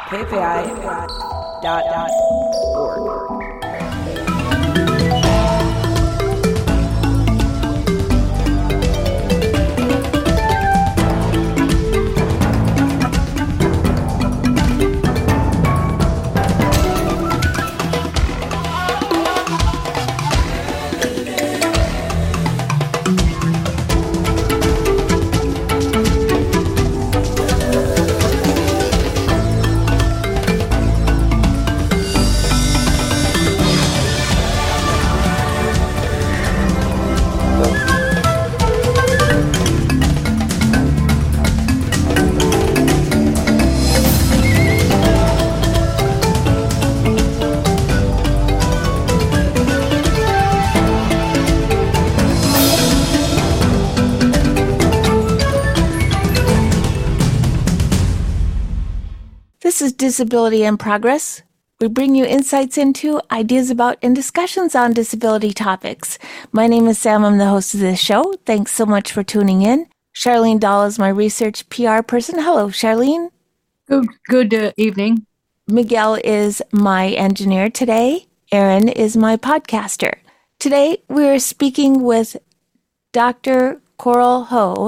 kfi.org. This is Disability in Progress. We bring you insights into, ideas about, and discussions on disability topics. My name is Sam. I'm the host of this show. Thanks so much for tuning in. Charlene Dahl is my research PR person. Hello, Charlene. Good evening. Miguel is my engineer today. Aaron is my podcaster. Today, we're speaking with Dr. Coral Ho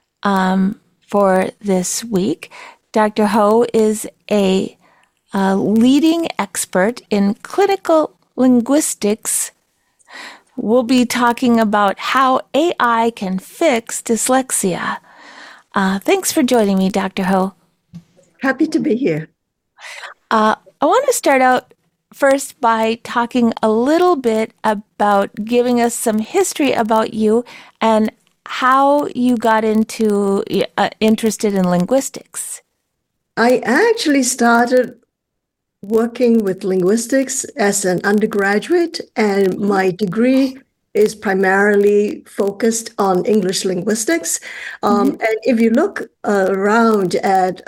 for this week. Dr. Ho is a leading expert in clinical linguistics. We'll be talking about how AI can fix dyslexia. Thanks for joining me, Dr. Ho. Happy to be here. I want to start out first by talking a little bit about giving us some history about you and how you got into interested in linguistics. I actually started working with linguistics as an undergraduate, and my degree is primarily focused on English linguistics. And if you look around at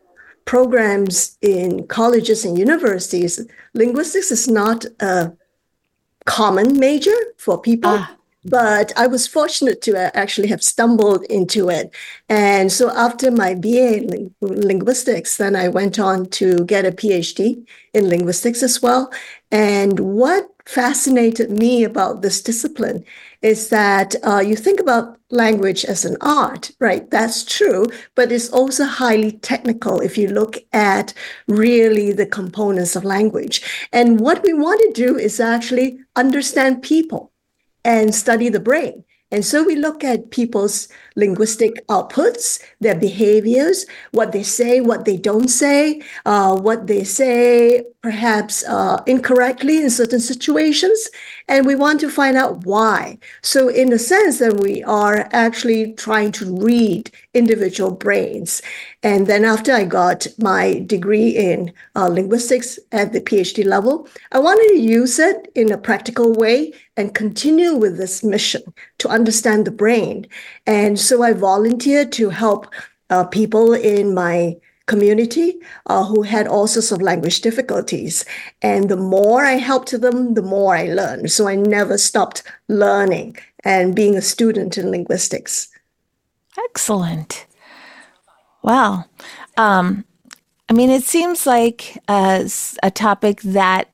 programs in colleges and universities, linguistics is not a common major for people. But I was fortunate to actually have stumbled into it. And so after my BA in linguistics, then I went on to get a PhD in linguistics as well. And what fascinated me about this discipline is that you think about language as an art, right? That's true, but it's also highly technical if you look at really the components of language. And what we want to do is actually understand people and study the brain. And so we look at people's linguistic outputs, their behaviors, what they say, what they don't say, what they say perhaps incorrectly in certain situations. And we want to find out why. So in a sense that we are actually trying to read individual brains. And then after I got my degree in linguistics at the PhD level, I wanted to use it in a practical way and continue with this mission to understand the brain. And so I volunteered to help people in my community who had all sorts of language difficulties. And the more I helped them, the more I learned. So I never stopped learning and being a student in linguistics. Excellent. Wow. I mean, it seems like a topic that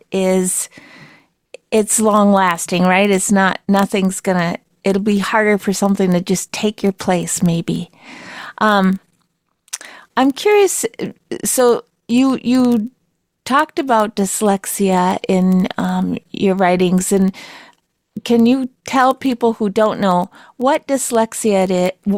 it's long lasting, right? It's not, it'll be harder for something to just take your place, maybe. I'm curious, so you talked about dyslexia in your writings, and can you tell people who don't know what dyslexia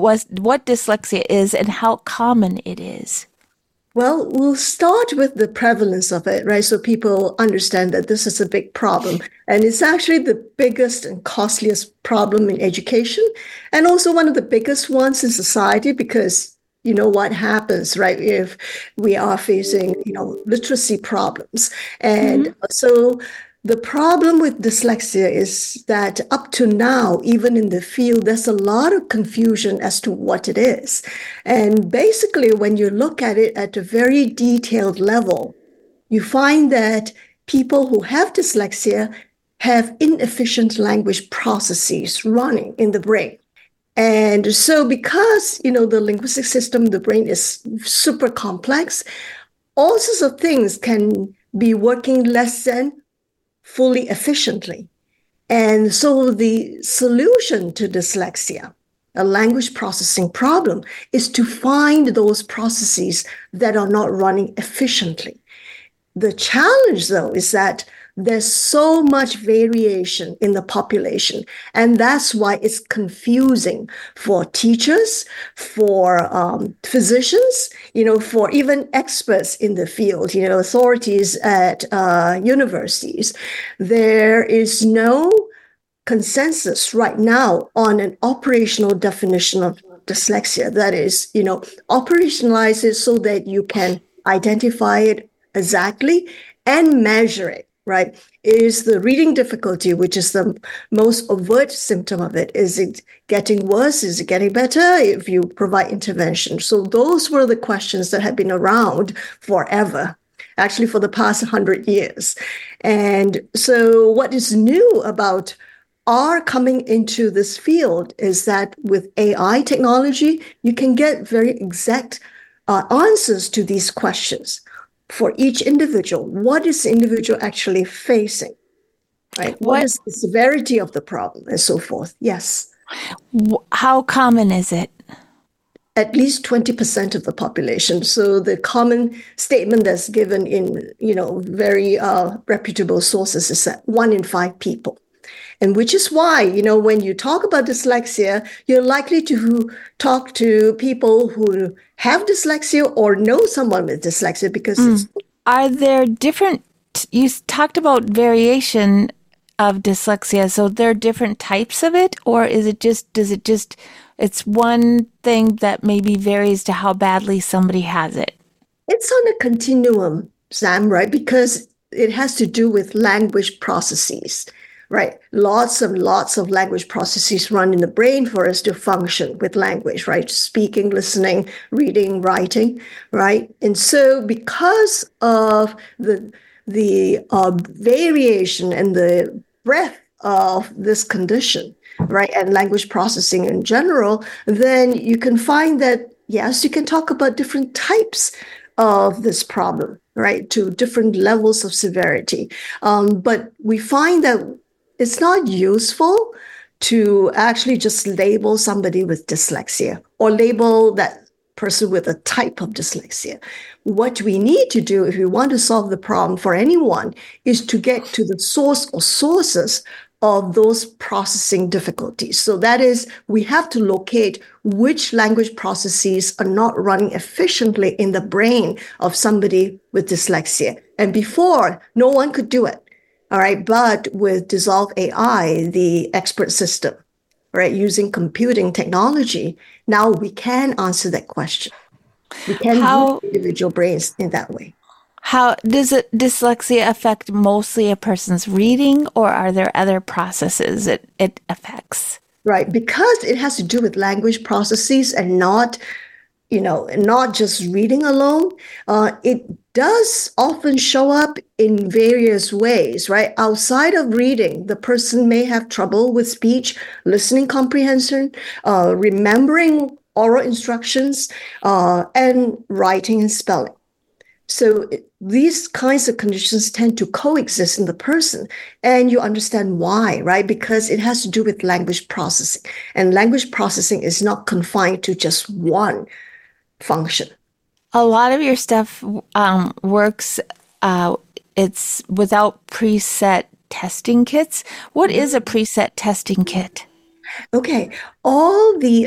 is and how common it is? Well, we'll start with the prevalence of it, right? So people understand that this is a big problem. And it's actually the biggest and costliest problem in education, and also one of the biggest ones in society, because you know what happens, right, if we are facing, literacy problems. And so the problem with dyslexia is that up to now, even in the field, there's a lot of confusion as to what it is. And basically, when you look at it at a very detailed level, you find that people who have dyslexia have inefficient language processes running in the brain. And so because, the linguistic system, the brain is super complex, all sorts of things can be working less than fully efficiently. And so the solution to dyslexia, a language processing problem, is to find those processes that are not running efficiently. The challenge, though, is that there's so much variation in the population. And that's why it's confusing for teachers, for physicians, for even experts in the field, authorities at universities. There is no consensus right now on an operational definition of dyslexia. That is, operationalize it so that you can identify it exactly and measure it. Right? Is the reading difficulty, which is the most overt symptom of it. Is it getting worse? Is it getting better if you provide intervention? So those were the questions that have been around forever, actually for the past 100 years. And so what is new about our coming into this field is that with AI technology, you can get very exact answers to these questions. For each individual, what is the individual actually facing, right? What is the severity of the problem and so forth? Yes. How common is it? At least 20% of the population. So the common statement that's given in, very reputable sources is that 1 in 5 people. And which is why, when you talk about dyslexia, you're likely to talk to people who have dyslexia or know someone with dyslexia because Are there different, you talked about variation of dyslexia, so there are different types of it, or it's one thing that maybe varies to how badly somebody has it? It's on a continuum, Sam, right? Because it has to do with language processes. Right. Lots and lots of language processes run in the brain for us to function with language, right? Speaking, listening, reading, writing, right? And so because of the variation and the breadth of this condition, right, and language processing in general, then you can find that, yes, you can talk about different types of this problem, right, to different levels of severity. But we find that it's not useful to actually just label somebody with dyslexia or label that person with a type of dyslexia. What we need to do if we want to solve the problem for anyone is to get to the source or sources of those processing difficulties. So that is, we have to locate which language processes are not running efficiently in the brain of somebody with dyslexia. And before, no one could do it. All right. But with Dissolve AI, the expert system, right, using computing technology, now we can answer that question. We can use individual brains in that way. How does dyslexia affect mostly a person's reading, or are there other processes it affects? Right. Because it has to do with language processes and not just reading alone, it does often show up in various ways, right? Outside of reading, the person may have trouble with speech, listening comprehension, remembering oral instructions, and writing and spelling. So these kinds of conditions tend to coexist in the person, and you understand why, right? Because it has to do with language processing, and language processing is not confined to just one function. A lot of your stuff works, it's without preset testing kits. What is a preset testing kit? Okay. All the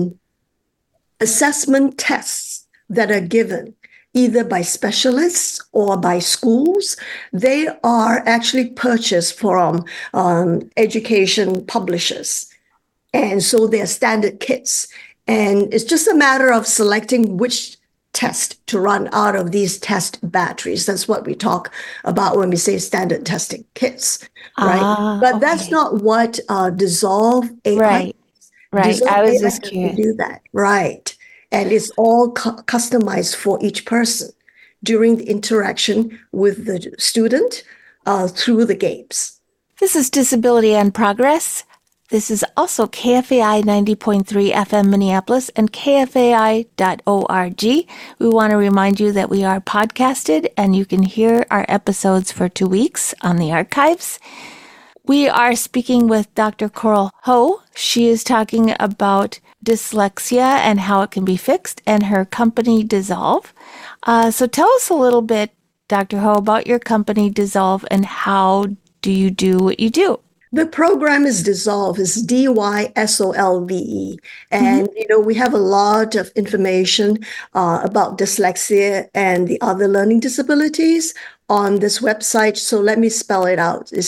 assessment tests that are given either by specialists or by schools, they are actually purchased from education publishers. And so they're standard kits. And it's just a matter of selecting which test to run out of these test batteries. That's what we talk about when we say standard testing kits, right? But that's not what Dissolve AI right. Right. Dissolve I was AI just curious. do that, right? And it's all customized for each person during the interaction with the student through the games. This is Disability in Progress. This is also KFAI 90.3 FM Minneapolis and KFAI.org. We want to remind you that we are podcasted and you can hear our episodes for 2 weeks on the archives. We are speaking with Dr. Coral Ho. She is talking about dyslexia and how it can be fixed and her company Dissolve. So tell us a little bit, Dr. Ho, about your company Dissolve and how do you do what you do? The program is Dissolve, is D-Y-S-O-L-V-E. And, we have a lot of information about dyslexia and the other learning disabilities on this website. So let me spell it out. It's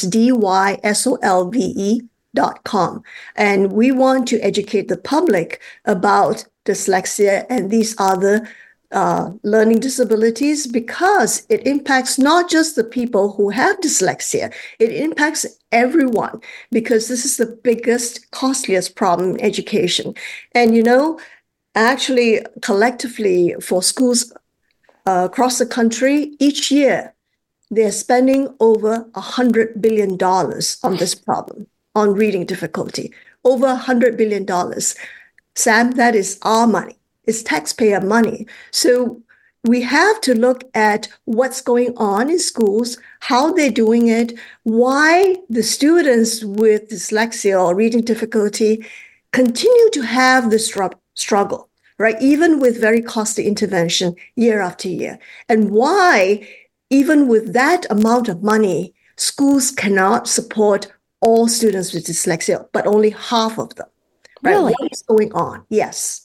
DYSOLVE.com. And we want to educate the public about dyslexia and these other learning disabilities because it impacts not just the people who have dyslexia, it impacts everyone because this is the biggest, costliest problem in education. And, actually, collectively for schools across the country, each year, they're spending over $100 billion on this problem, on reading difficulty. Over $100 billion. Sam, that is our money. It's taxpayer money. So we have to look at what's going on in schools, how they're doing it, why the students with dyslexia or reading difficulty continue to have the struggle, right? Even with very costly intervention year after year. And why, even with that amount of money, schools cannot support all students with dyslexia, but only half of them. Right? Really? What is going on? Yes.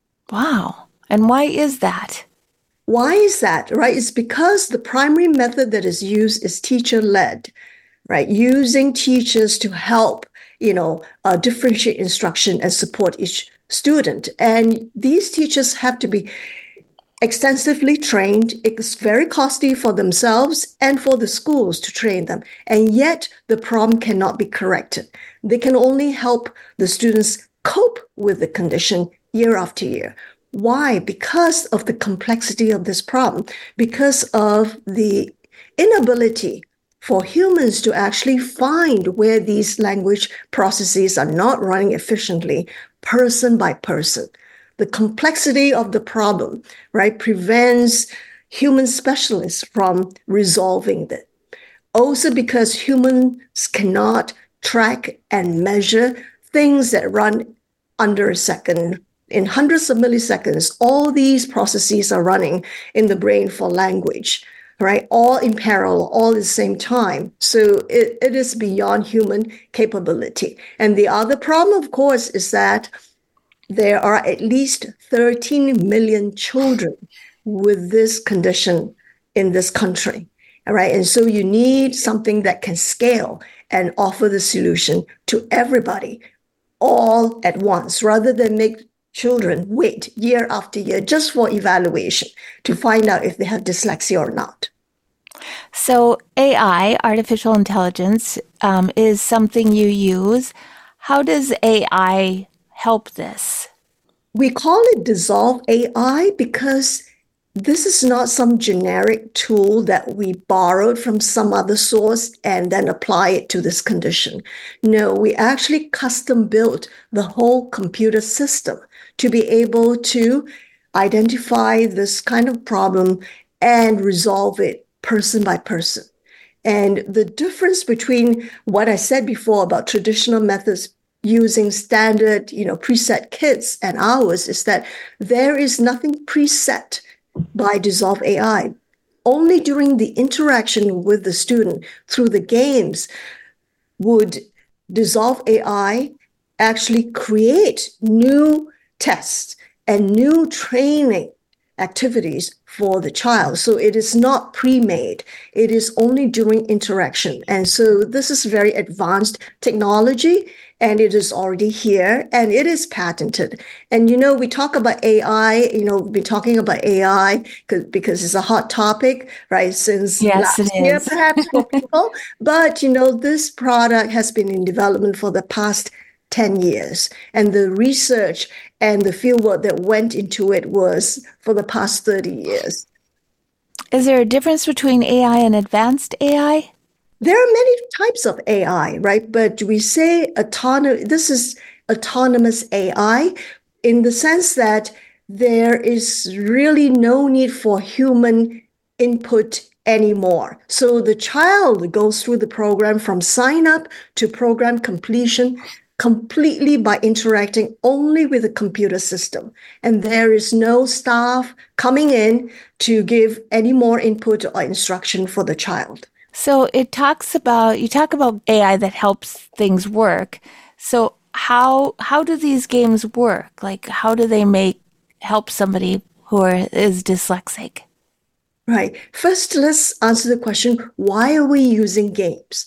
Wow. And why is that? Why is that, right? It's because the primary method that is used is teacher-led, right? Using teachers to help, differentiate instruction and support each student. And these teachers have to be extensively trained. It's very costly for themselves and for the schools to train them. And yet the problem cannot be corrected. They can only help the students cope with the condition year after year. Why? Because of the complexity of this problem, because of the inability for humans to actually find where these language processes are not running efficiently, person by person. The complexity of the problem, right, prevents human specialists from resolving it. Also because humans cannot track and measure things that run under a second. In hundreds of milliseconds, all these processes are running in the brain for language, right? All in parallel, all at the same time. So it is beyond human capability. And the other problem, of course, is that there are at least 13 million children with this condition in this country, all right? And so you need something that can scale and offer the solution to everybody all at once, rather than make children wait year after year just for evaluation to find out if they have dyslexia or not. So AI, artificial intelligence, is something you use. How does AI help this? We call it Dissolve AI because this is not some generic tool that we borrowed from some other source and then apply it to this condition. No, we actually custom built the whole computer system to be able to identify this kind of problem and resolve it person by person. And the difference between what I said before about traditional methods using standard, preset kits and ours is that there is nothing preset by Dissolve AI. Only during the interaction with the student through the games would Dissolve AI actually create new tests and new training activities for the child. So it is not pre-made. It is only during interaction. And so this is very advanced technology, and it is already here, and it is patented. And, we talk about AI, we've been talking about AI because it's a hot topic, right, since last year, perhaps, for people. But, this product has been in development for the past 10 years. And the research and the fieldwork that went into it was for the past 30 years. Is there a difference between AI and advanced AI? There are many types of AI, right? But we say this is autonomous AI in the sense that there is really no need for human input anymore. So the child goes through the program from sign up to program completion completely by interacting only with the computer system. And there is no staff coming in to give any more input or instruction for the child. So you talk about AI that helps things work. So how do these games work? Like, how do they help somebody who is dyslexic? Right. First, let's answer the question, why are we using games?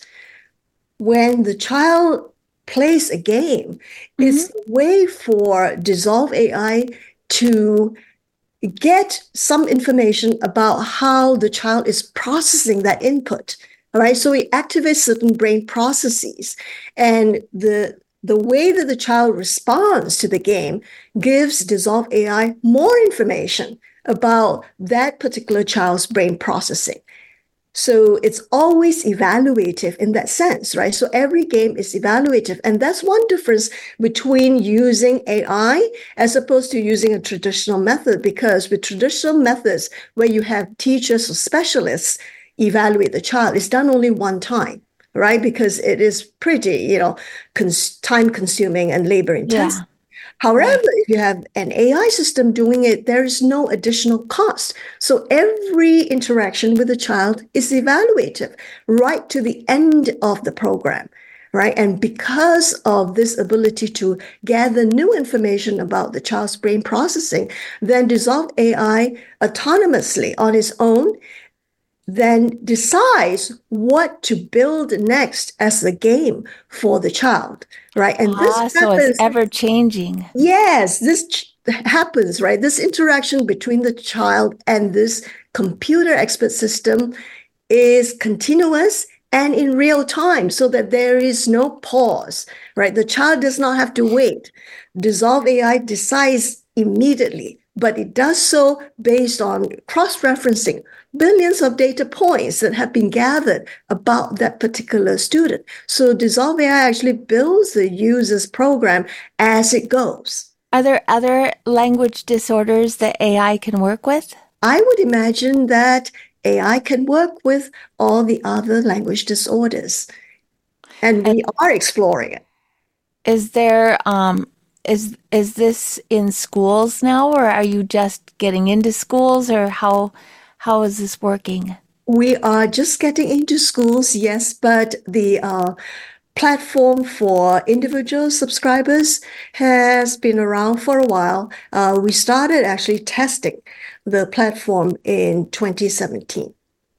When the child plays a game, it's a way for Dissolve AI to get some information about how the child is processing that input. All right. So it activates certain brain processes. And the way that the child responds to the game gives Dissolve AI more information about that particular child's brain processing. So it's always evaluative in that sense, right? So every game is evaluative. And that's one difference between using AI as opposed to using a traditional method, because with traditional methods where you have teachers or specialists evaluate the child, it's done only one time, right? Because it is pretty, time consuming and labor intensive. Yeah. However, if you have an AI system doing it, there is no additional cost. So every interaction with the child is evaluative right to the end of the program, right? And because of this ability to gather new information about the child's brain processing, then Dissolve AI autonomously on its own then decides what to build next as the game for the child, right? And this happens, so it's ever changing. Yes, this happens, right? This interaction between the child and this computer expert system is continuous and in real time, so that there is no pause, right? The child does not have to wait. Dissolve AI decides immediately, but it does so based on cross-referencing billions of data points that have been gathered about that particular student. So Dissolve AI actually builds the user's program as it goes. Are there other language disorders that AI can work with? I would imagine that AI can work with all the other language disorders, and we are exploring it. Is there is this in schools now, or are you just getting into schools, or how is this working? We are just getting into schools, yes, but the platform for individual subscribers has been around for a while. We started actually testing the platform in 2017.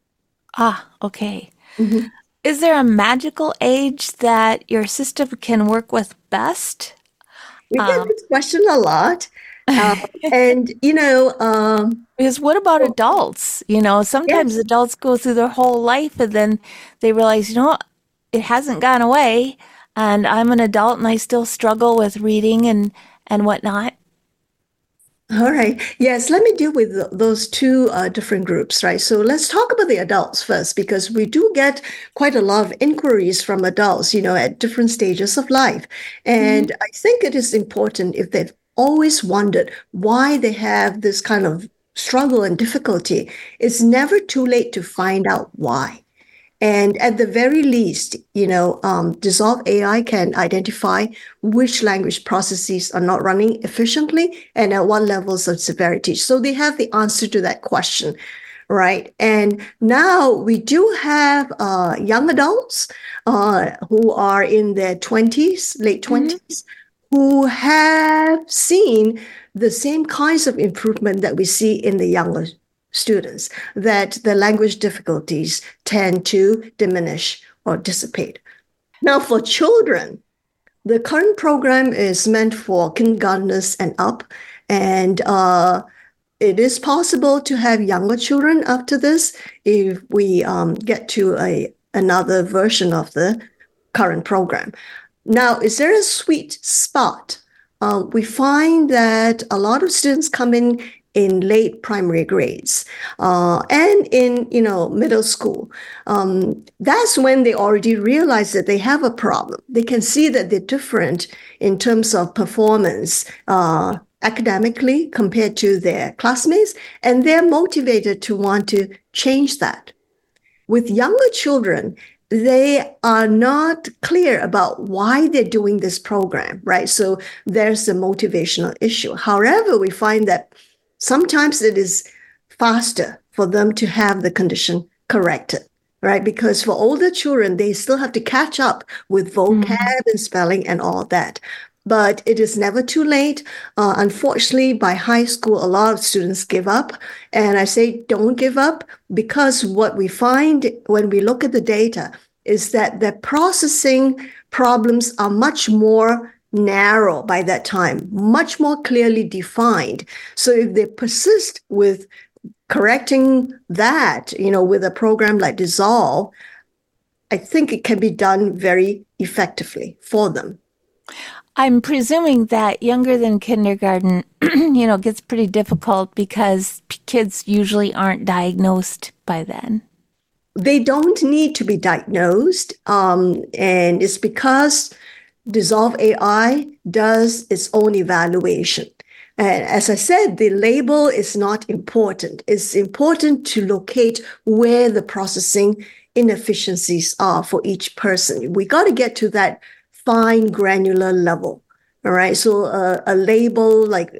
Okay. Mm-hmm. Is there a magical age that your system can work with best? We get this question a lot. And, because what about adults? Sometimes adults go through their whole life and then they realize, it hasn't gone away, and I'm an adult and I still struggle with reading and whatnot. All right. Yes, let me deal with those two different groups, right? So let's talk about the adults first, because we do get quite a lot of inquiries from adults, at different stages of life. And I think it is important, if they've always wondered why they have this kind of struggle and difficulty, it's never too late to find out why. And at the very least, Dissolve AI can identify which language processes are not running efficiently and at what levels of severity. So they have the answer to that question, right? And now we do have young adults who are in their 20s, late 20s, who have seen the same kinds of improvement that we see in the younger students, that the language difficulties tend to diminish or dissipate. Now, for children, the current program is meant for kindergartners and up, and it is possible to have younger children after this if we get to another version of the current program. Now, is there a sweet spot? We find that a lot of students come in in late primary grades and in middle school. That's when they already realize that they have a problem. They can see that they're different in terms of performance academically compared to their classmates, and they're motivated to want to change that. With younger children, they are not clear about why they're doing this program, right? So there's a motivational issue. However, we find that sometimes it is faster for them to have the condition corrected, right? Because for older children, they still have to catch up with vocab and spelling and all that. But it is never too late. Unfortunately, by high school, a lot of students give up. And I say, don't give up, because what we find when we look at the data is that the processing problems are much more narrow by that time, much more clearly defined. So if they persist with correcting that, with a program like Dissolve, I think it can be done very effectively for them. I'm presuming that younger than kindergarten, gets pretty difficult because kids usually aren't diagnosed by then. They don't need to be diagnosed. And it's because Dissolve AI does its own evaluation. And as I said, the label is not important. It's important to locate where the processing inefficiencies are for each person. We got to get to that fine granular level. All right. So a label like,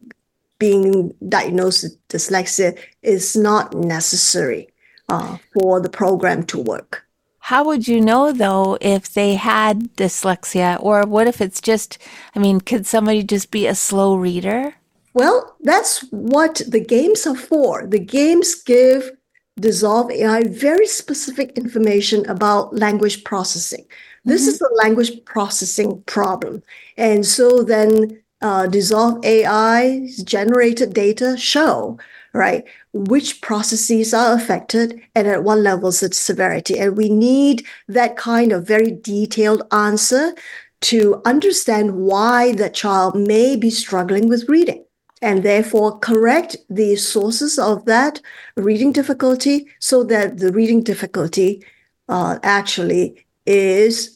being diagnosed with dyslexia is not necessary for the program to work. How would you know, though, if they had dyslexia? Or what if it's just, could somebody just be a slow reader? Well, that's what the games are for. The games give Dissolve AI very specific information about language processing. This is a language processing problem. And so then Dissolve AI's generated data show, right, which processes are affected and at what levels of severity. And we need that kind of very detailed answer to understand why the child may be struggling with reading, and therefore correct the sources of that reading difficulty so that the reading difficulty actually is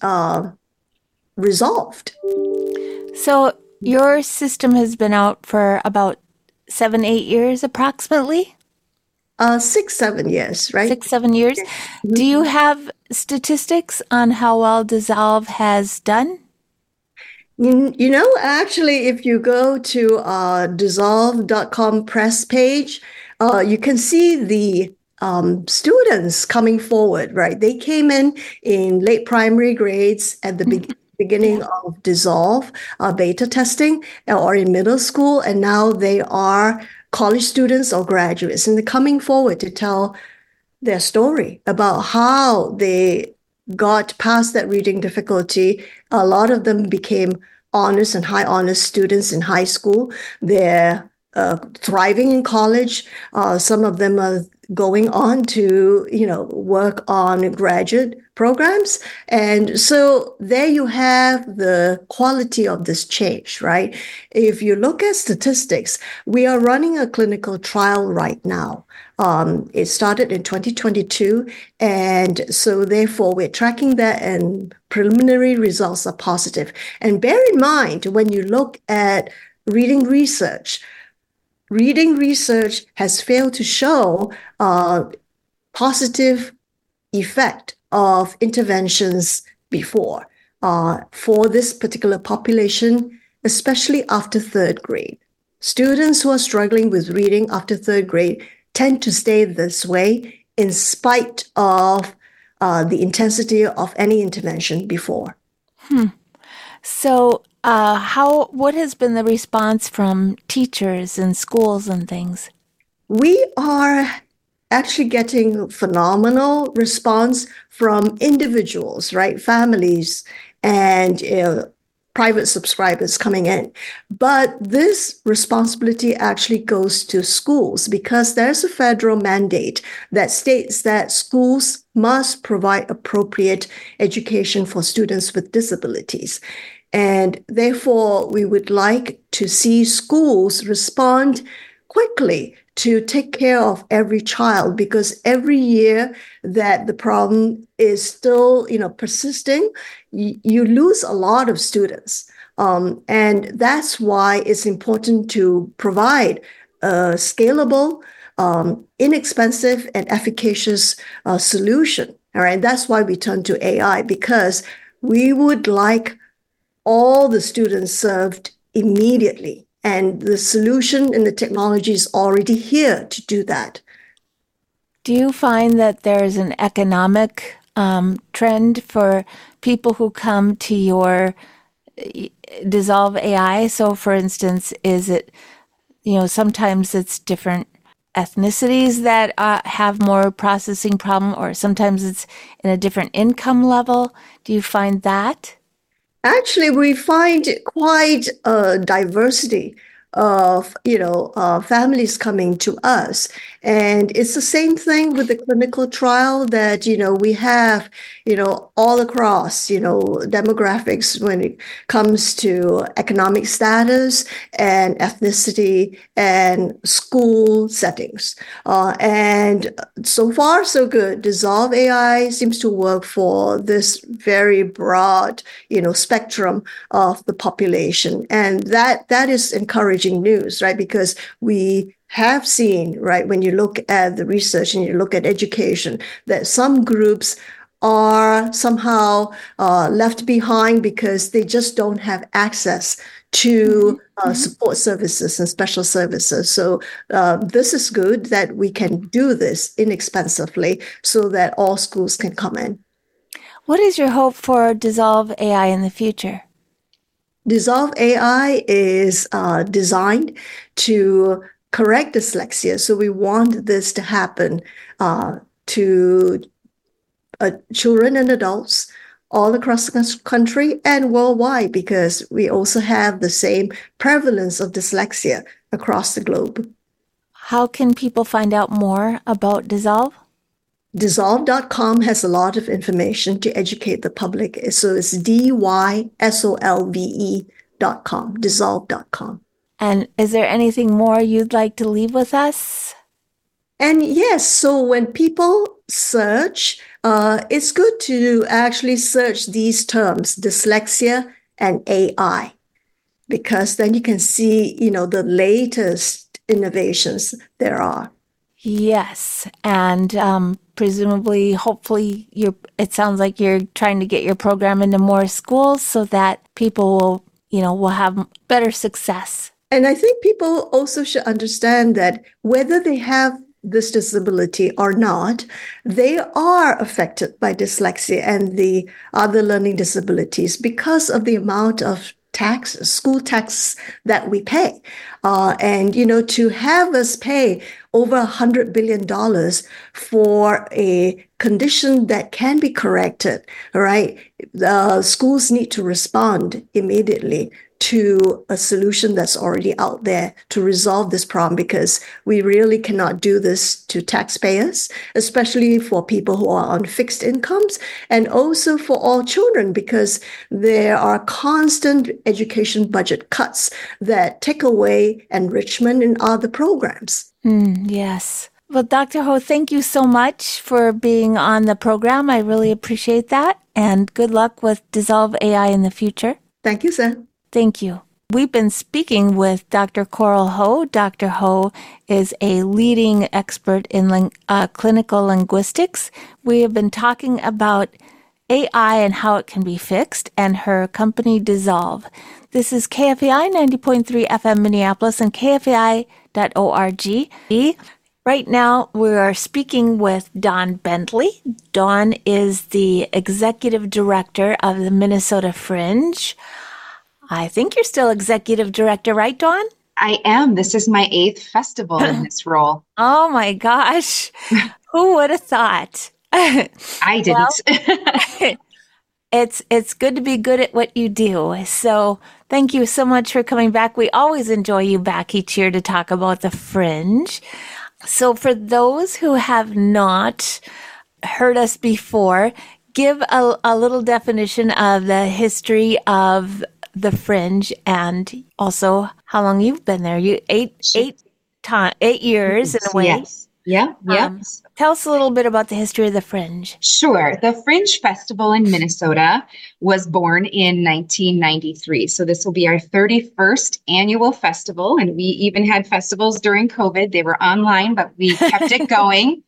resolved. So your system has been out for about 7-8 years approximately? 6-7 years, right? 6-7 years. Mm-hmm. Do you have statistics on how well Dissolve has done? Actually, if you go to dissolve.com press page, you can see the students coming forward, right? They came in late primary grades at the beginning of Dissolve beta testing, or in middle school, and now they are college students or graduates, and they're coming forward to tell their story about how they got past that reading difficulty. A lot of them became honors and high honors students in high school. They're thriving in college. Some of them are going on to, work on graduate programs. And so there you have the quality of this change, right? If you look at statistics, we are running a clinical trial right now. It started in 2022. And so therefore we're tracking that, and preliminary results are positive. And bear in mind, when you look at reading research has failed to show positive effect of interventions before for this particular population, especially after third grade. Students who are struggling with reading after third grade tend to stay this way in spite of the intensity of any intervention before. So what has been the response from teachers and schools and things? We are actually getting phenomenal response from individuals, right? Families and private subscribers coming in. But this responsibility actually goes to schools, because there's a federal mandate that states that schools must provide appropriate education for students with disabilities. And therefore, we would like to see schools respond quickly to take care of every child, because every year that the problem is still, persisting, you lose a lot of students. And that's why it's important to provide a scalable, inexpensive, and efficacious solution. All right. That's why we turn to AI, because we would like all the students served immediately. And the solution and the technology is already here to do that. Do you find that there's an economic trend for people who come to your Dissolve AI? So, for instance, is it, sometimes it's different ethnicities that have more processing problem, or sometimes it's in a different income level? Do you find that? Actually, we find quite a diversity of, families coming to us. And it's the same thing with the clinical trial that, we have, all across, demographics when it comes to economic status and ethnicity and school settings. And so far, so good. Dissolve AI seems to work for this very broad, spectrum of the population. And that is encouraging news, right? Because we have seen, right, when you look at the research and you look at education, that some groups are somehow left behind because they just don't have access to support services and special services. So this is good that we can do this inexpensively so that all schools can come in. What is your hope for Dissolve AI in the future? Dissolve AI is designed to correct dyslexia. So we want this to happen to children and adults all across the country and worldwide, because we also have the same prevalence of dyslexia across the globe. How can people find out more about Dissolve? Dissolve.com has a lot of information to educate the public. So it's DYSOLVE.com, dissolve.com. And is there anything more you'd like to leave with us? And yes, so when people search, it's good to actually search these terms, dyslexia and AI, because then you can see, the latest innovations there are. Yes, and presumably, hopefully, it sounds like you're trying to get your program into more schools so that people will have better success. And I think people also should understand that whether they have this disability or not, they are affected by dyslexia and the other learning disabilities because of the amount of school tax that we pay. And, to have us pay over $100 billion for a condition that can be corrected, all right? Schools need to respond immediately to a solution that's already out there to resolve this problem, because we really cannot do this to taxpayers, especially for people who are on fixed incomes, and also for all children, because there are constant education budget cuts that take away enrichment in other programs. Yes. Well, Dr. Ho, thank you so much for being on the program. I really appreciate that. And good luck with Dissolve AI in the future. Thank you, sir. Thank you. We've been speaking with Dr. Coral Ho. Dr. Ho is a leading expert in clinical linguistics. We have been talking about AI and how it can be fixed, and her company Dissolve. This is KFAI 90.3 FM Minneapolis and KFAI.org. Right now, we are speaking with Dawn Bentley. Dawn is the executive director of the Minnesota Fringe. I think you're still executive director, right, Dawn? I am. This is my 8th festival in this role. Oh my gosh. Who would have thought? I didn't. Well, it's good to be good at what you do. So thank you so much for coming back. We always enjoy you back each year to talk about the Fringe. So for those who have not heard us before, give a little definition of the history of the Fringe and also how long you've been there. You eight time, 8 years in a way. Yes. Yeah. Yeah. Tell us a little bit about the history of the Fringe. Sure. The Fringe Festival in Minnesota was born in 1993. So this will be our 31st annual festival. And we even had festivals during COVID. They were online, but we kept it going.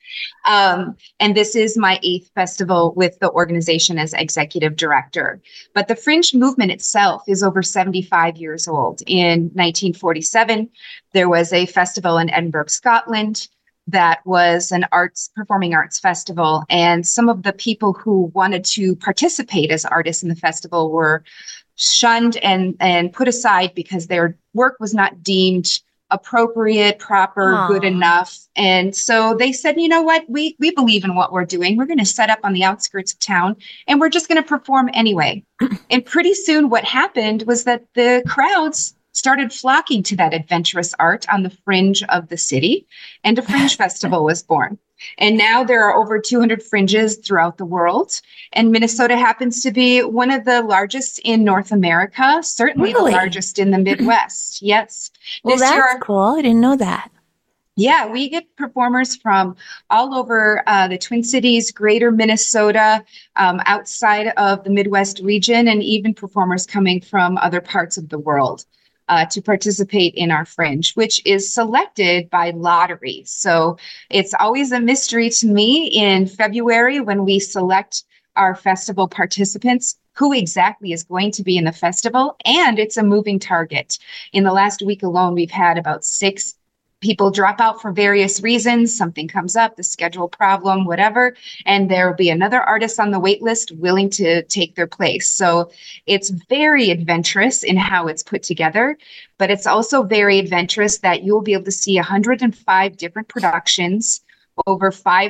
And this is my 8th festival with the organization as executive director. But the Fringe movement itself is over 75 years old. In 1947, there was a festival in Edinburgh, Scotland, that was an performing arts festival. And some of the people who wanted to participate as artists in the festival were shunned and put aside because their work was not deemed appropriate, proper, good enough. And so they said, you know what, we believe in what we're doing. We're going to set up on the outskirts of town and we're just going to perform anyway. And pretty soon what happened was that the crowds started flocking to that adventurous art on the fringe of the city, and a Fringe Festival was born. And now there are over 200 fringes throughout the world, and Minnesota happens to be one of the largest in North America, certainly the largest in the Midwest. Yes. Well, that's cool. I didn't know that. Yeah, we get performers from all over the Twin Cities, greater Minnesota, outside of the Midwest region, and even performers coming from other parts of the world to participate in our Fringe, which is selected by lottery. So it's always a mystery to me in February when we select our festival participants, who exactly is going to be in the festival. And it's a moving target. In the last week alone, we've had about 6 people drop out for various reasons. Something comes up, the schedule problem, whatever, and there will be another artist on the wait list willing to take their place. So it's very adventurous in how it's put together, but it's also very adventurous that you'll be able to see 105 different productions, over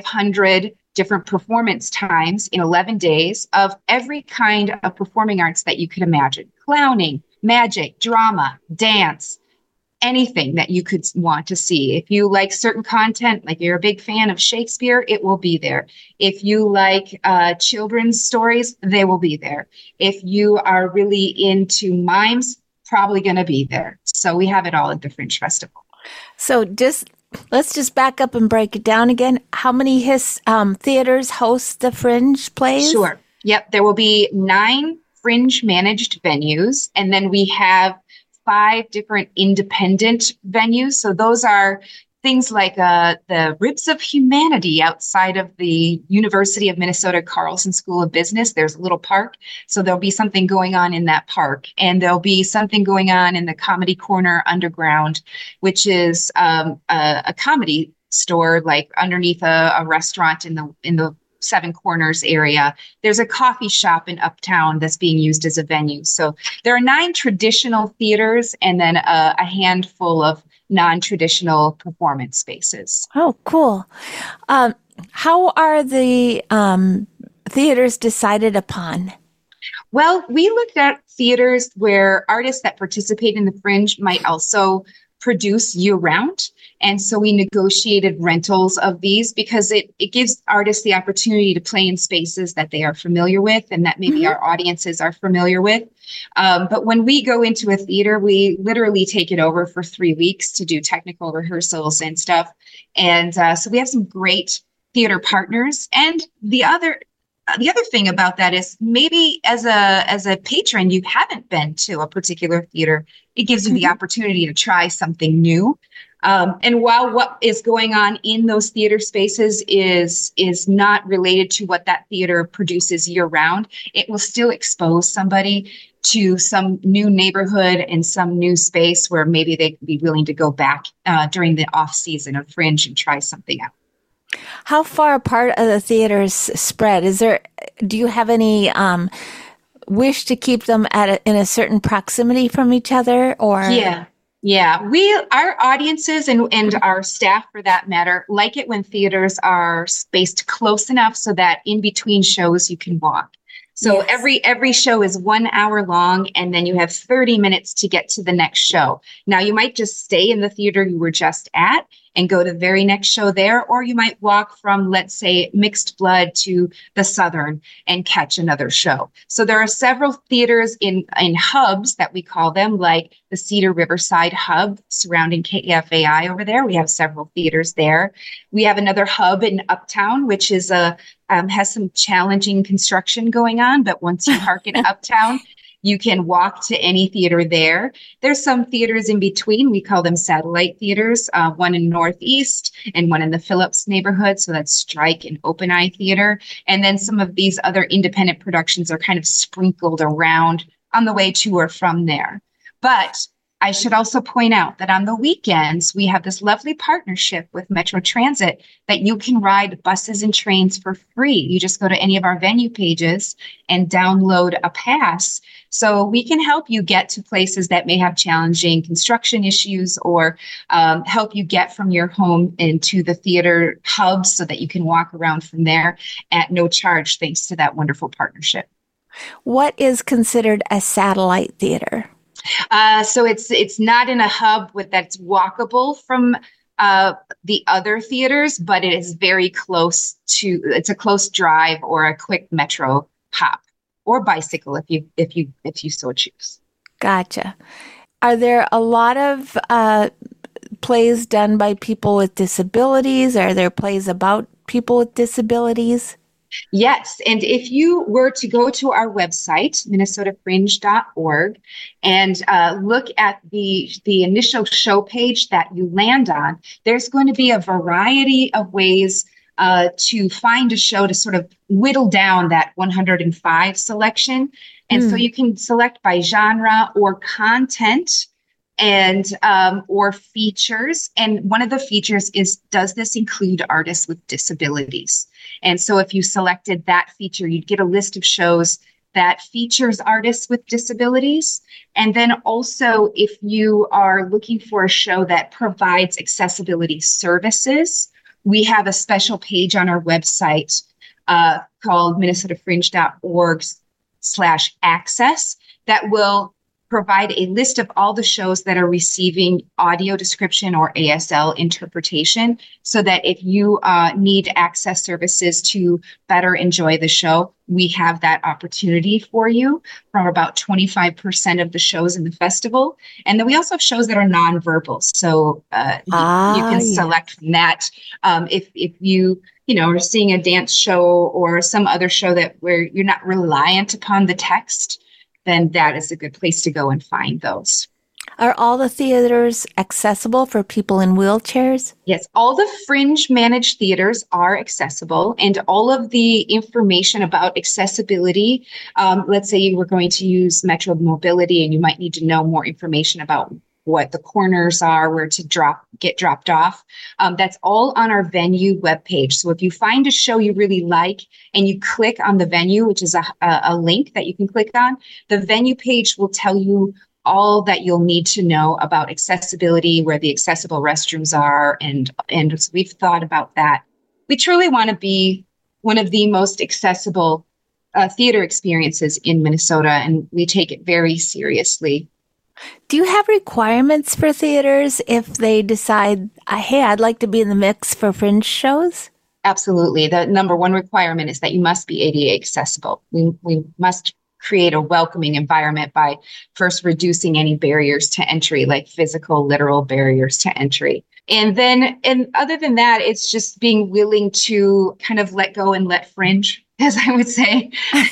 500 different performance times in 11 days of every kind of performing arts that you could imagine: clowning, magic, drama, dance, anything that you could want to see. If you like certain content, like you're a big fan of Shakespeare, it will be there. If you like children's stories, they will be there. If you are really into mimes, probably going to be there. So we have it all at the Fringe Festival. So let's just back up and break it down again. How many theaters host the Fringe plays? Sure. Yep. There will be 9 Fringe managed venues, and then we have 5 different independent venues. So those are things like the Ribs of Humanity outside of the University of Minnesota Carlson School of Business. There's a little park. So there'll be something going on in that park. And there'll be something going on in the Comedy Corner Underground, which is a comedy store, like underneath a restaurant in the Seven Corners area. There's a coffee shop in Uptown that's being used as a venue. So there are 9 traditional theaters and then a handful of non-traditional performance spaces. Oh, cool. How are the theaters decided upon? Well, we looked at theaters where artists that participate in the Fringe might also produce year-round. And so we negotiated rentals of these because it gives artists the opportunity to play in spaces that they are familiar with and that maybe our audiences are familiar with. But when we go into a theater, we literally take it over for 3 weeks to do technical rehearsals and stuff. And so we have some great theater partners. And the other thing about that is maybe as a patron, you haven't been to a particular theater. It gives you the opportunity to try something new. And while what is going on in those theater spaces is not related to what that theater produces year round, it will still expose somebody to some new neighborhood and some new space where maybe they could be willing to go back during the off season of Fringe and try something out. How far apart are the theaters spread? Do you have any wish to keep them in a certain proximity from each other, or? Yeah. Our audiences and our staff, for that matter, like it when theaters are spaced close enough so that in between shows you can walk. So every show is 1 hour long, and then you have 30 minutes to get to the next show. Now, you might just stay in the theater you were just at, and go to the very next show there. Or you might walk from, let's say, Mixed Blood to the Southern and catch another show. So there are several theaters in hubs that we call them, like the Cedar Riverside hub surrounding KFAI over there. We have several theaters there. We have another hub in Uptown, which is has some challenging construction going on, but once you park in Uptown, you can walk to any theater there. There's some theaters in between. We call them satellite theaters, one in Northeast and one in the Phillips neighborhood. So that's Strike and Open Eye Theater. And then some of these other independent productions are kind of sprinkled around on the way to or from there. But I should also point out that on the weekends, we have this lovely partnership with Metro Transit that you can ride buses and trains for free. You just go to any of our venue pages and download a pass. So we can help you get to places that may have challenging construction issues, or help you get from your home into the theater hubs so that you can walk around from there at no charge, thanks to that wonderful partnership. What is considered a satellite theater? So it's not in a hub that's walkable from the other theaters, but it is very close to. It's a close drive or a quick metro hop or bicycle if you so choose. Gotcha. Are there a lot of plays done by people with disabilities? Are there plays about people with disabilities? Yes. And if you were to go to our website, minnesotafringe.org, and look at the initial show page that you land on, there's going to be a variety of ways to find a show to sort of whittle down that 105 selection. And so you can select by genre or content and or features. And one of the features is, does this include artists with disabilities? And so if you selected that feature, you'd get a list of shows that features artists with disabilities. And then also, if you are looking for a show that provides accessibility services, we have a special page on our website called minnesotafringe.org/access that will provide a list of all the shows that are receiving audio description or ASL interpretation, so that if you need access services to better enjoy the show, we have that opportunity for you from about 25% of the shows in the festival. And then we also have shows that are nonverbal. So you can select from that. If you are seeing a dance show or some other show where you're not reliant upon the text, then that is a good place to go and find those. Are all the theaters accessible for people in wheelchairs? Yes, all the Fringe managed theaters are accessible, and all of the information about accessibility, let's say you were going to use Metro Mobility and you might need to know more information about what the corners are, where to get dropped off. That's all on our venue webpage. So if you find a show you really like and you click on the venue, which is a link that you can click on, the venue page will tell you all that you'll need to know about accessibility, where the accessible restrooms are, and so we've thought about that. We truly want to be one of the most accessible theater experiences in Minnesota, and we take it very seriously. Do you have requirements for theaters if they decide, hey, I'd like to be in the mix for Fringe shows? Absolutely. The number one requirement is that you must be ADA accessible. We must create a welcoming environment by first reducing any barriers to entry, like physical, literal barriers to entry. And other than that, it's just being willing to kind of let go and let fringe, as I would say.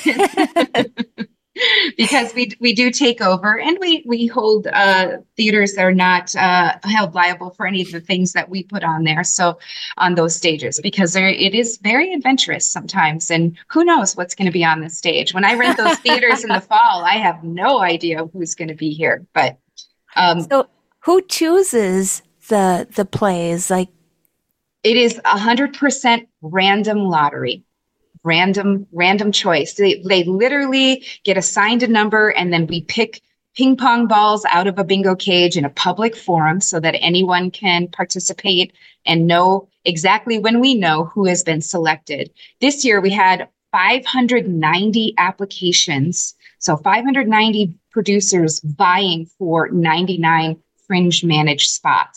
Because we do take over, and we hold theaters that are not held liable for any of the things that we put on there. So on those stages, because it is very adventurous sometimes, and who knows what's going to be on the stage. When I rent those theaters in the fall, I have no idea who's going to be here. But so who chooses the plays? Like, it is 100% random lottery. Random choice. They literally get assigned a number, and then we pick ping pong balls out of a bingo cage in a public forum so that anyone can participate and know exactly when we know who has been selected. This year we had 590 applications. So 590 producers vying for 99 Fringe managed spots.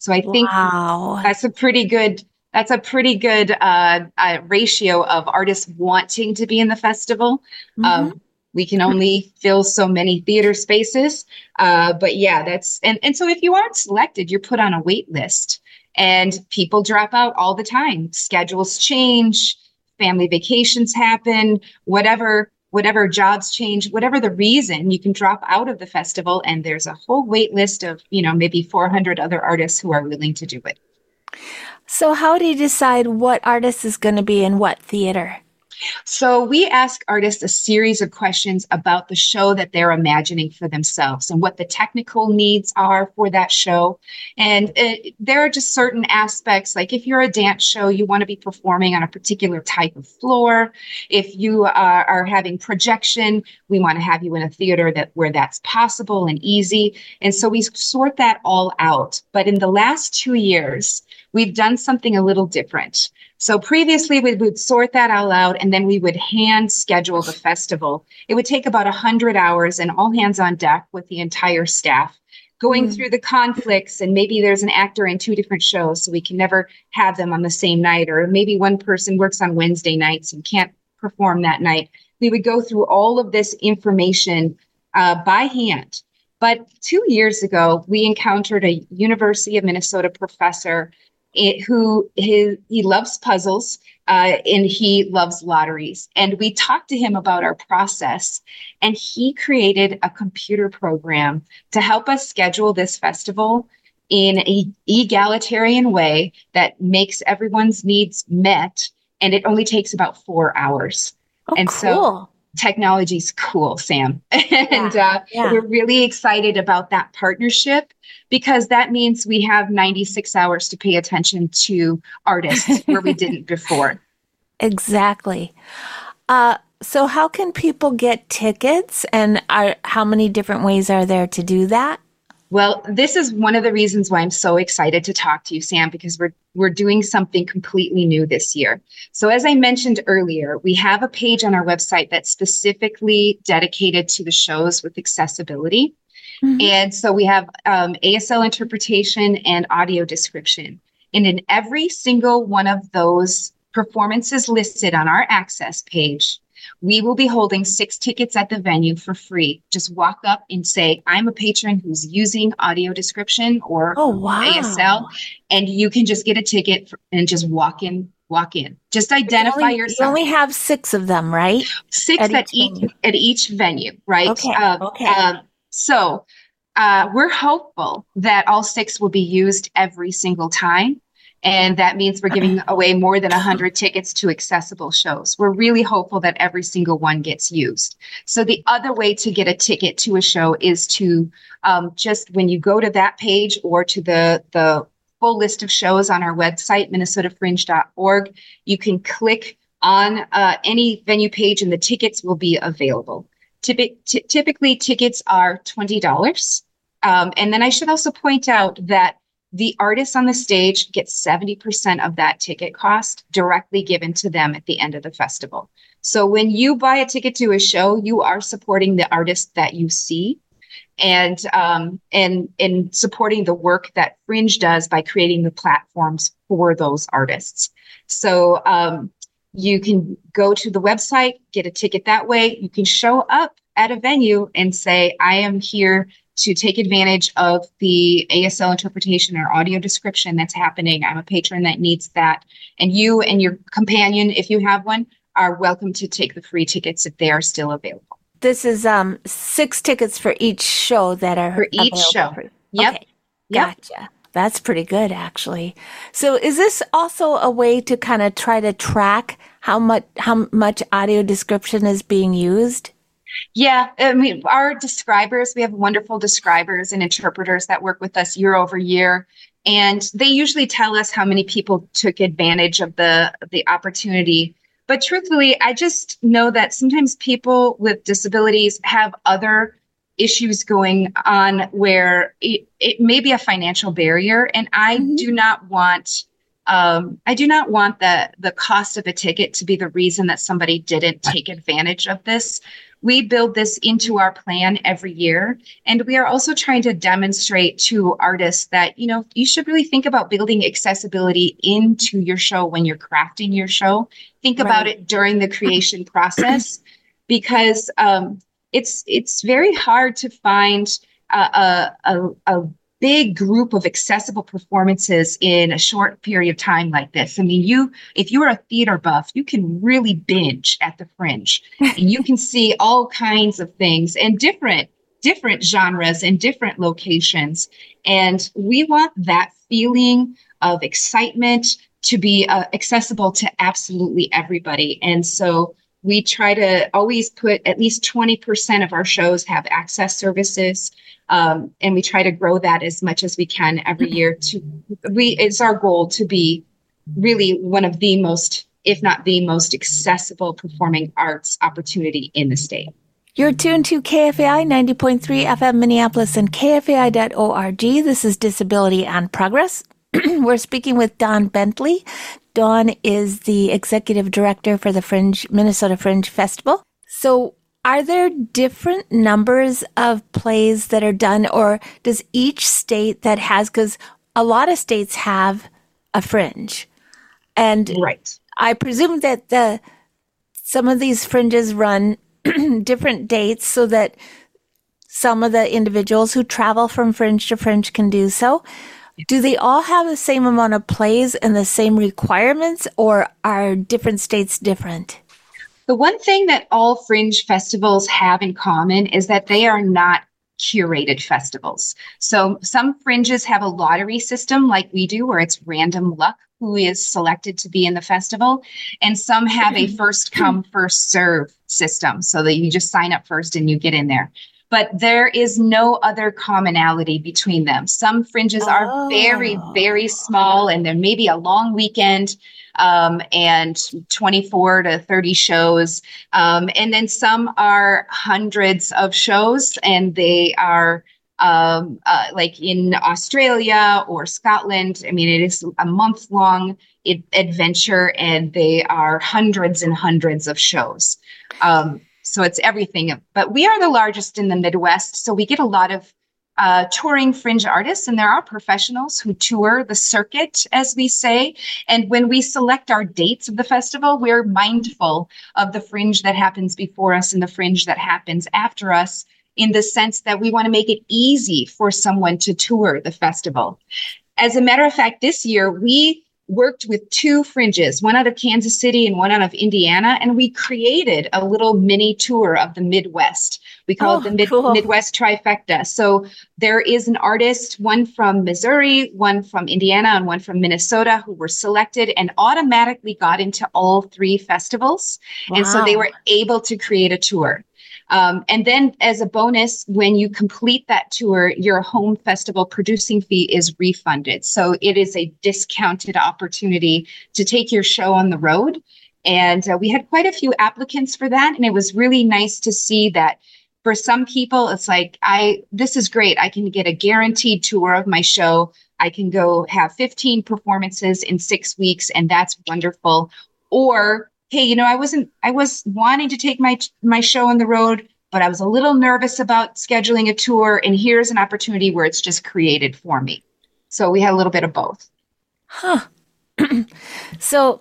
So I think Wow. that's a pretty good ratio of artists wanting to be in the festival. Mhm. We can only fill so many theater spaces. But yeah, and so if you aren't selected, you're put on a wait list, and people drop out all the time. Schedules change, family vacations happen, whatever jobs change, whatever the reason, you can drop out of the festival, and there's a whole wait list of, maybe 400 other artists who are willing to do it. So how do you decide what artist is going to be in what theater? So we ask artists a series of questions about the show that they're imagining for themselves and what the technical needs are for that show. And there are just certain aspects, like if you're a dance show, you want to be performing on a particular type of floor. If you are having projection, we want to have you in a theater where that's possible and easy. And so we sort that all out. But in the last 2 years, we've done something a little different. So previously we would sort that all out, and then we would hand schedule the festival. It would take about 100 hours and all hands on deck with the entire staff going through the conflicts, and maybe there's an actor in 2 different shows, so we can never have them on the same night, or maybe one person works on Wednesday nights and can't perform that night. We would go through all of this information by hand. But 2 years ago, we encountered a University of Minnesota professor he loves puzzles and he loves lotteries. And we talked to him about our process, and he created a computer program to help us schedule this festival in an egalitarian way that makes everyone's needs met. And it only takes about 4 hours. Oh, and cool. So technology's cool, Sam. And we're really excited about that partnership, because that means we have 96 hours to pay attention to artists where we didn't before. Exactly. So how can people get tickets, and how many different ways are there to do that? Well, this is one of the reasons why I'm so excited to talk to you, Sam, because we're doing something completely new this year. So as I mentioned earlier, we have a page on our website that's specifically dedicated to the shows with accessibility. Mm-hmm. And so we have ASL interpretation and audio description. And in every single one of those performances listed on our access page, we will be holding 6 tickets at the venue for free. Just walk up and say, I'm a patron who's using audio description or ASL, and you can just get a ticket and just walk in. Just identify yourself. You only have 6 of them, right? 6 at each venue, right? Okay. So we're hopeful that all 6 will be used every single time. And that means we're giving away more than 100 tickets to accessible shows. We're really hopeful that every single one gets used. So the other way to get a ticket to a show is to just when you go to that page or to the full list of shows on our website, minnesotafringe.org, you can click on any venue page and the tickets will be available. Typically, tickets are $20. And then I should also point out that the artists on the stage get 70% of that ticket cost directly given to them at the end of the festival. So when you buy a ticket to a show, you are supporting the artist that you see, and supporting the work that Fringe does by creating the platforms for those artists. So you can go to the website, get a ticket that way. You can show up at a venue and say, I am here to take advantage of the ASL interpretation or audio description that's happening. I'm a patron that needs that. And you and your companion, if you have one, are welcome to take the free tickets if they are still available. This is 6 tickets for each show that are for each show. Yep. Okay. Gotcha. That's pretty good, actually. So is this also a way to kind of try to track how much audio description is being used? Yeah, I mean, our describers, we have wonderful describers and interpreters that work with us year over year. And they usually tell us how many people took advantage of the opportunity. But truthfully, I just know that sometimes people with disabilities have other issues going on where it may be a financial barrier. And I do not want I do not want the cost of a ticket to be the reason that somebody didn't take advantage of this. We build this into our plan every year. And we are also trying to demonstrate to artists that, you should really think about building accessibility into your show when you're crafting your show. Think about it during the creation process, because it's very hard to find a big group of accessible performances in a short period of time like this. I mean, if you're a theater buff, you can really binge at the Fringe. And you can see all kinds of things and different genres and different locations. And we want that feeling of excitement to be accessible to absolutely everybody. And so we try to always put at least 20% of our shows have access services. And we try to grow that as much as we can every year. It's our goal to be really one of the most, if not the most accessible performing arts opportunity in the state. You're tuned to KFAI 90.3 FM Minneapolis and KFAI.org. This is Disability and Progress. We're speaking with Dawn Bentley. Dawn is the executive director for the Minnesota Fringe Festival. So are there different numbers of plays that are done, or does each state that has, because a lot of states have a Fringe, and right. I presume that some of these Fringes run different dates so that some of the individuals who travel from Fringe to Fringe can do so. Do they all have the same amount of plays and the same requirements, or are different states different? The one thing that all Fringe festivals have in common is that they are not curated festivals. So some Fringes have a lottery system like we do, where it's random luck who is selected to be in the festival. And some have a first come, first serve system, so that you just sign up first and you get in there. But there is no other commonality between them. Some Fringes are very, very small, and there may be a long weekend and 24 to 30 shows. And then some are hundreds of shows, and they are like in Australia or Scotland. I mean, it is a month-long adventure, and they are hundreds and hundreds of shows. So it's everything. But we are the largest in the Midwest, so we get a lot of touring Fringe artists, and there are professionals who tour the circuit, as we say. And when we select our dates of the festival, we're mindful of the Fringe that happens before us and the Fringe that happens after us, in the sense that we want to make it easy for someone to tour the festival. As a matter of fact, this year we worked with two Fringes, one out of Kansas City and one out of Indiana, and we created a little mini tour of the Midwest. We call it the cool. Midwest Trifecta. So there is an artist, one from Missouri, one from Indiana, and one from Minnesota, who were selected and automatically got into all three festivals. Wow. And so they were able to create a tour. And then as a bonus, when you complete that tour, your home festival producing fee is refunded. So it is a discounted opportunity to take your show on the road. And we had quite a few applicants for that. And it was really nice to see that for some people, it's like, this is great. I can get a guaranteed tour of my show. I can go have 15 performances in 6 weeks, and that's wonderful. Or, hey, I was wanting to take my show on the road, but I was a little nervous about scheduling a tour, and here's an opportunity where it's just created for me. So we had a little bit of both. Huh. So,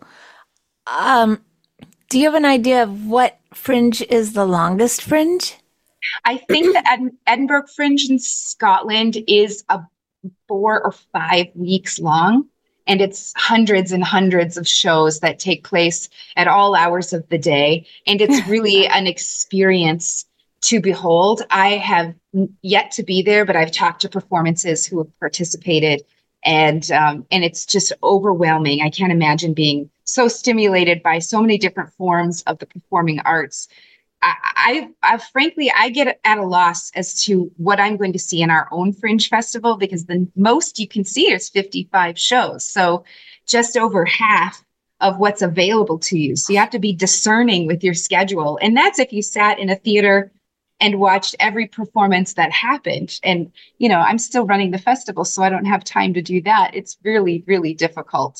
do you have an idea of what Fringe is the longest Fringe? I think the Edinburgh Fringe in Scotland is 4 or 5 weeks long. And it's hundreds and hundreds of shows that take place at all hours of the day. And it's really an experience to behold. I have yet to be there, but I've talked to performances who have participated, and it's just overwhelming. I can't imagine being so stimulated by so many different forms of the performing arts. I frankly, I get at a loss as to what I'm going to see in our own Fringe Festival, because the most you can see is 55 shows. So just over half of what's available to you. So you have to be discerning with your schedule. And that's if you sat in a theater and watched every performance that happened. And, I'm still running the festival, so I don't have time to do that. It's really, really difficult.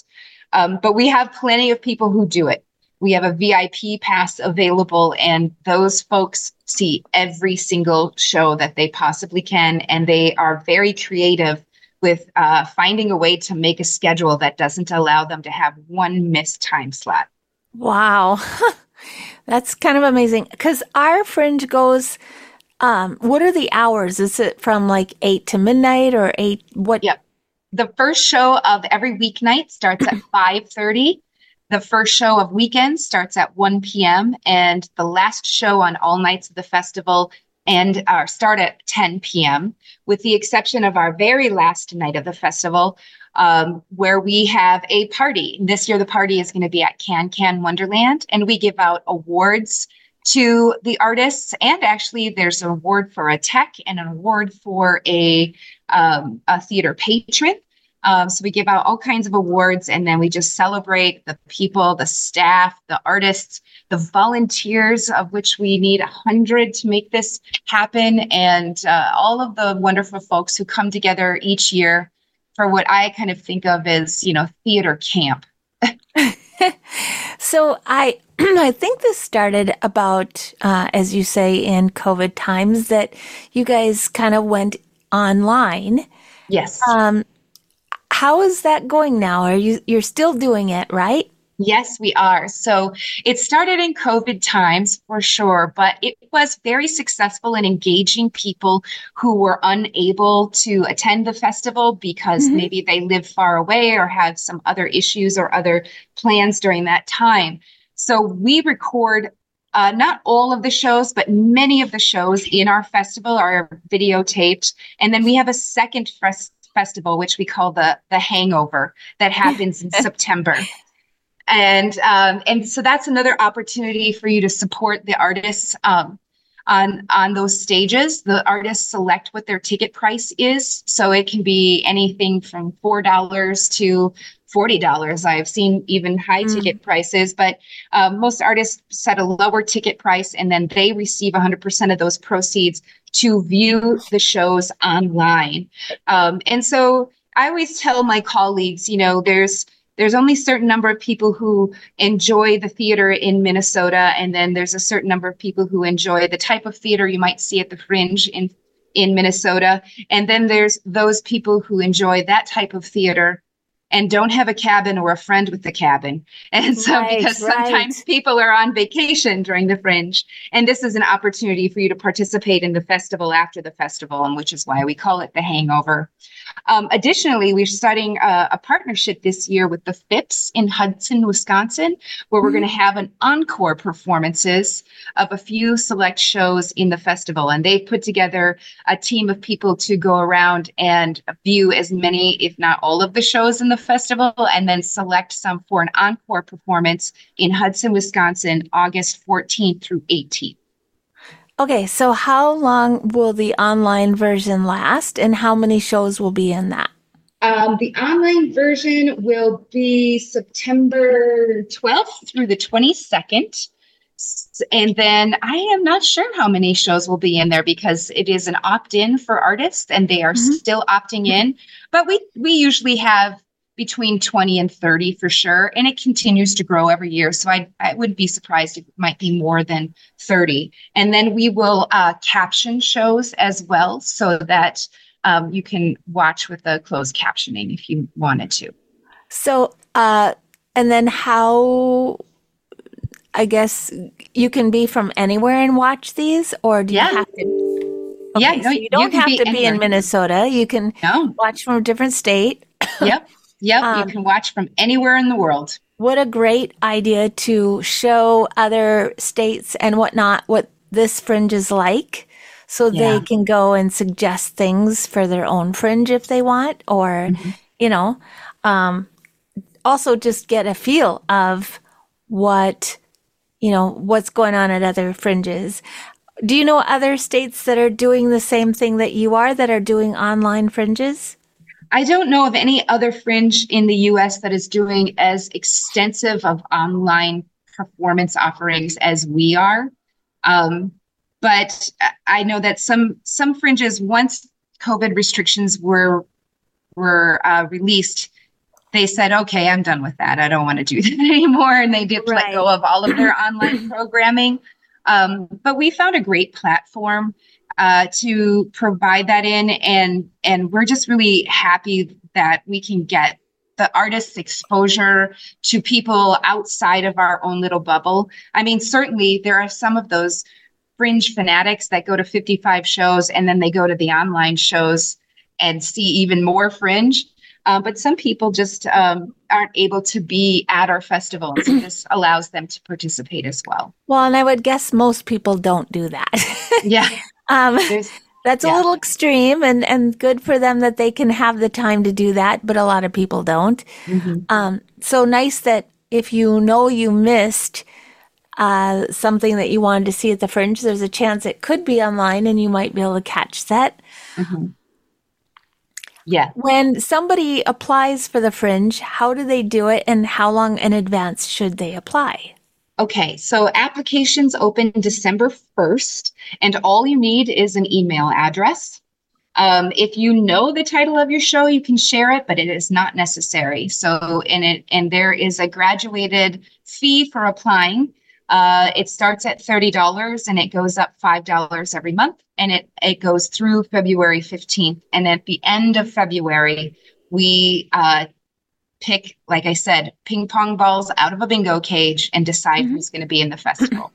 But we have plenty of people who do it. We have a VIP pass available, and those folks see every single show that they possibly can, and they are very creative with finding a way to make a schedule that doesn't allow them to have one missed time slot. Wow. That's kind of amazing because our fringe goes, what are the hours? Is it from like 8 to midnight or 8? What? Yep. The first show of every weeknight starts at 5:30. The first show of weekends starts at 1 p.m. and the last show on all nights of the festival start at 10 p.m. with the exception of our very last night of the festival, where we have a party. This year, the party is going to be at Can Wonderland, and we give out awards to the artists. And actually, there's an award for a tech and an award for a theater patron. So we give out all kinds of awards, and then we just celebrate the people, the staff, the artists, the volunteers, of which we need 100 to make this happen, and all of the wonderful folks who come together each year for what I kind of think of as, theater camp. So I think this started about, as you say, in COVID times that you guys kind of went online. Yes. How is that going now? You're still doing it, right? Yes, we are. So it started in COVID times for sure, but it was very successful in engaging people who were unable to attend the festival because maybe they live far away or have some other issues or other plans during that time. So we record not all of the shows, but many of the shows in our festival are videotaped. And then we have a second festival, which we call the Hangover, that happens in September. And so that's another opportunity for you to support the artists on those stages. The artists select what their ticket price is. So it can be anything from $4 to $40. I've seen even high ticket prices, but most artists set a lower ticket price, and then they receive 100% of those proceeds to view the shows online. And so I always tell my colleagues, there's only a certain number of people who enjoy the theater in Minnesota, and then there's a certain number of people who enjoy the type of theater you might see at the Fringe in Minnesota. And then there's those people who enjoy that type of theater and don't have a cabin or a friend with a cabin. And so because sometimes people are on vacation during the Fringe, and this is an opportunity for you to participate in the festival after the festival, and which is why we call it the Hangover. Additionally, we're starting a partnership this year with the Phipps in Hudson, Wisconsin, where we're going to have an encore performances of a few select shows in the festival. And they've put together a team of people to go around and view as many, if not all of the shows in the festival, and then select some for an encore performance in Hudson, Wisconsin, August 14th through 18th. Okay, so how long will the online version last, and how many shows will be in that? The online version will be September 12th through the 22nd. And then I am not sure how many shows will be in there because it is an opt-in for artists, and they are still opting in. But we usually have between 20 and 30 for sure. And it continues to grow every year. So I would be surprised if it might be more than 30. And then we will caption shows as well so that you can watch with the closed captioning if you wanted to. So, and then how, I guess you can be from anywhere and watch these, or do you have to? Okay, so you don't have to be in Minnesota. You can watch from a different state. Yep. You can watch from anywhere in the world. What a great idea to show other states and whatnot what this Fringe is like, so they can go and suggest things for their own Fringe if they want, or, also just get a feel of what's going on at other Fringes. Do you know other states that are doing the same thing that you are, that are doing online Fringes? I don't know of any other Fringe in the U.S. that is doing as extensive of online performance offerings as we are. But I know that some Fringes, once COVID restrictions were released, they said, okay, I'm done with that. I don't want to do that anymore. And they did let go of all of their online programming. But we found a great platform to provide that in. And we're just really happy that we can get the artists exposure to people outside of our own little bubble. I mean, certainly there are some of those fringe fanatics that go to 55 shows and then they go to the online shows and see even more fringe. But some people just aren't able to be at our festival. So this allows them to participate as well. Well, and I would guess most people don't do that. Yeah. That's a little extreme and good for them that they can have the time to do that, but a lot of people don't. Mm-hmm. So nice that if you know you missed something that you wanted to see at the Fringe, there's a chance it could be online and you might be able to catch that. Mm-hmm. Yeah. When somebody applies for the Fringe, how do they do it and how long in advance should they apply? Okay, so applications open December 1st, and all you need is an email address. If you know the title of your show, you can share it, but it is not necessary. So and there is a graduated fee for applying. It starts at $30 and it goes up $5 every month, and it goes through February 15th. And at the end of February, we pick, like I said, ping pong balls out of a bingo cage and decide who's going to be in the festival.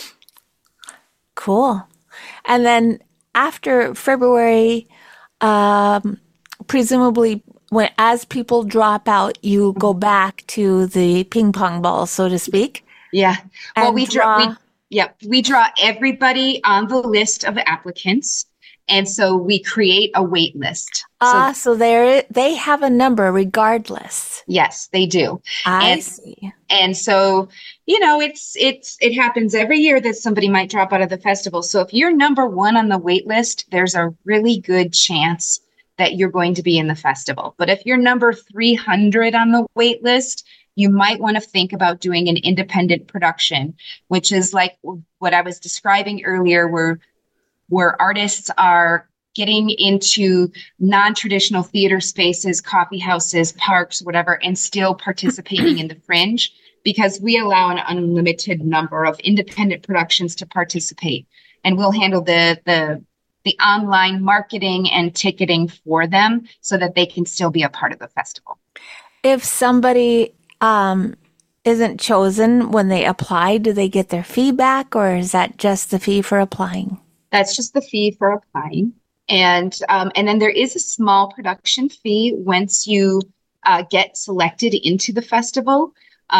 Cool. And then after February, presumably as people drop out, you go back to the ping pong ball, so to speak. Yeah. Well, we draw everybody on the list of applicants. And so we create a wait list. So they have a number regardless. Yes, they do. I see. And so, it happens every year that somebody might drop out of the festival. So if you're number one on the wait list, there's a really good chance that you're going to be in the festival. But if you're number 300 on the wait list, you might want to think about doing an independent production, which is like what I was describing earlier, where artists are getting into non-traditional theater spaces, coffee houses, parks, whatever, and still participating in the Fringe, because we allow an unlimited number of independent productions to participate. And we'll handle the online marketing and ticketing for them so that they can still be a part of the festival. If somebody isn't chosen when they apply, do they get their fee back, or is that just the fee for applying? That's just the fee for applying. And then there is a small production fee once you get selected into the festival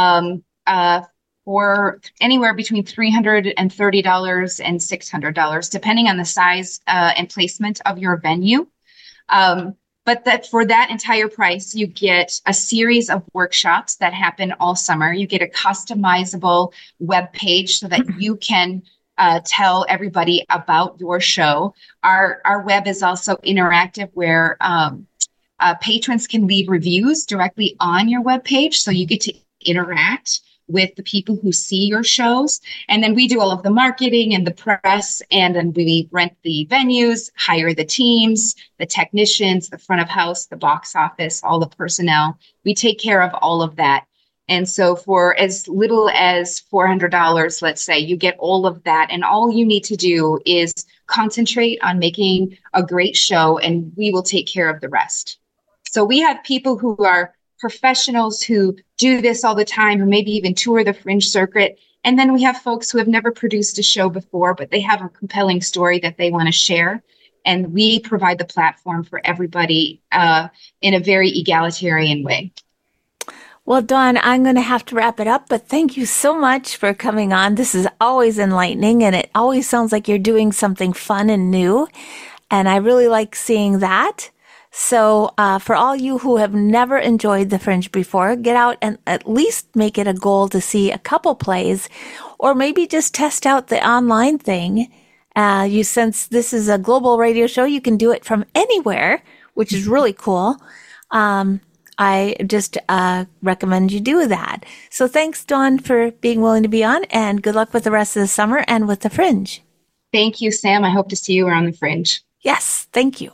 for anywhere between $330 and $600, depending on the size and placement of your venue. But that for that entire price, you get a series of workshops that happen all summer. You get a customizable web page so that you can tell everybody about your show. Our web is also interactive, where patrons can leave reviews directly on your web page, so you get to interact with the people who see your shows. And then we do all of the marketing and the press, and then we rent the venues, hire the teams, the technicians, the front of house, the box office, all the personnel. We take care of all of that. And so for as little as $400, let's say, you get all of that. And all you need to do is concentrate on making a great show, and we will take care of the rest. So we have people who are professionals who do this all the time, or maybe even tour the Fringe circuit. And then we have folks who have never produced a show before, but they have a compelling story that they want to share. And we provide the platform for everybody in a very egalitarian way. Well, Dawn, I'm going to have to wrap it up, but thank you so much for coming on. This is always enlightening, and it always sounds like you're doing something fun and new. And I really like seeing that. So for all you who have never enjoyed the Fringe before, get out and at least make it a goal to see a couple plays, or maybe just test out the online thing. Since this is a global radio show, you can do it from anywhere, which is really cool. I just recommend you do that. So thanks, Dawn, for being willing to be on, and good luck with the rest of the summer and with the Fringe. Thank you, Sam. I hope to see you around the Fringe. Yes, thank you.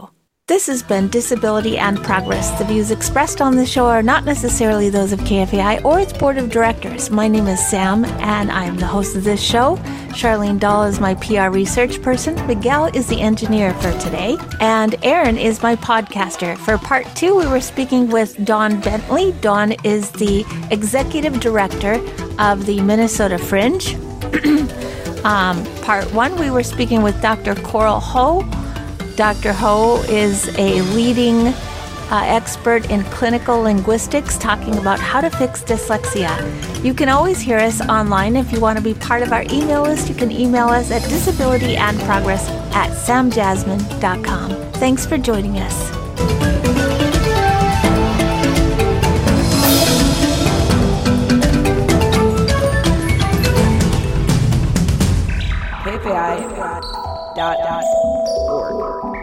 This has been Disability and Progress. The views expressed on the show are not necessarily those of KFAI or its board of directors. My name is Sam, and I'm the host of this show. Charlene Dahl is my PR research person. Miguel is the engineer for today. And Aaron is my podcaster. For part 2, we were speaking with Dawn Bentley. Dawn is the executive director of the Minnesota Fringe. Part 1, we were speaking with Dr. Coral Ho. Dr. Ho is a leading expert in clinical linguistics, talking about how to fix dyslexia. You can always hear us online. If you want to be part of our email list, you can email us at disabilityandprogress@samjasmine.com. Thanks for joining us. KFAI.org.